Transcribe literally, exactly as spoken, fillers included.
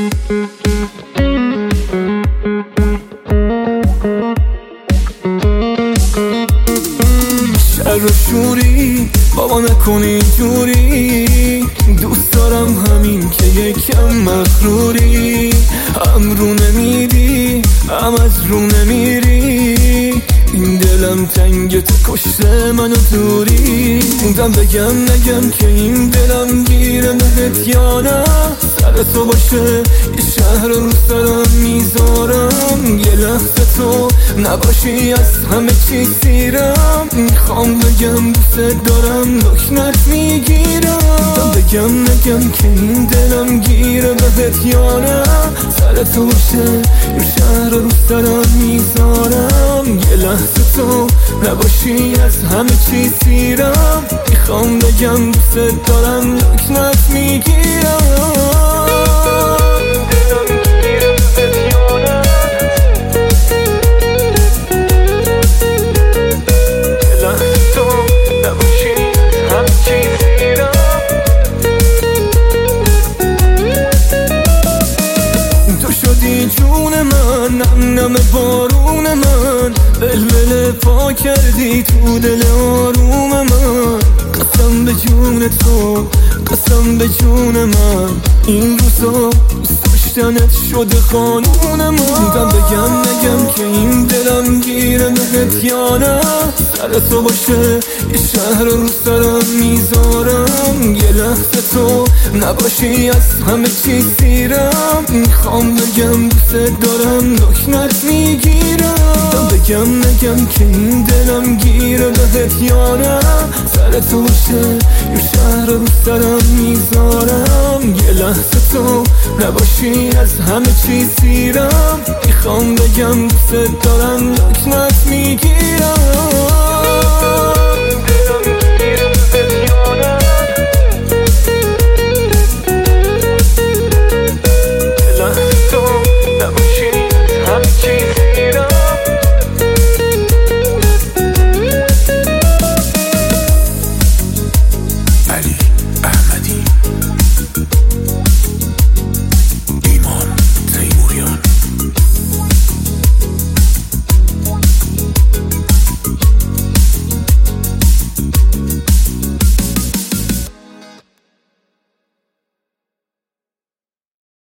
شر و شوری بابا نکنی جوری، دوست دارم همین که یکم مغروری، هم رو نمیدی هم از رو نمیری، این دلم تنگ تو کشته منو دوری. موندم بگم نگم که این دلم گیره بهت یا نه، سر تو باشه یه شهر رو سرم میذارم، یه لحظه تو نباشی از همه چی سیرم، میخوام بگم دوست دارم لکنت میگیرم. موندم بگم نگم که این دلم گیره بهت یا نه، سر تو باشه یه شهر رو سرم میذارم، یه لحظه تو نباشی از همه چی سیرم، میخوام بگم دوست دارم لکنت میگیرم. جون من نم نم بارون من، بلبل پا کردی تو دل آروم من، قسم به جون تو قسم به جون من، این روزا دوست داشتنت شده قانون من. موندم بگم نگم که این دلم گیره بهت یا نه، سر تو باشه یه شهر رو سرم میذارم، یه لحظه تو نباشی از همه چی سیرم، میخوام بگم دوست دارم لکنت میگیرم. موندم بگم نگم که این دلم گیره بهت یا نه، سر تو باشه یه شهر رو سرم میذارم، یه لحظه تو نباشی از همه چی سیرم، میخوام بگم دوست دارم لکنت میگیرم.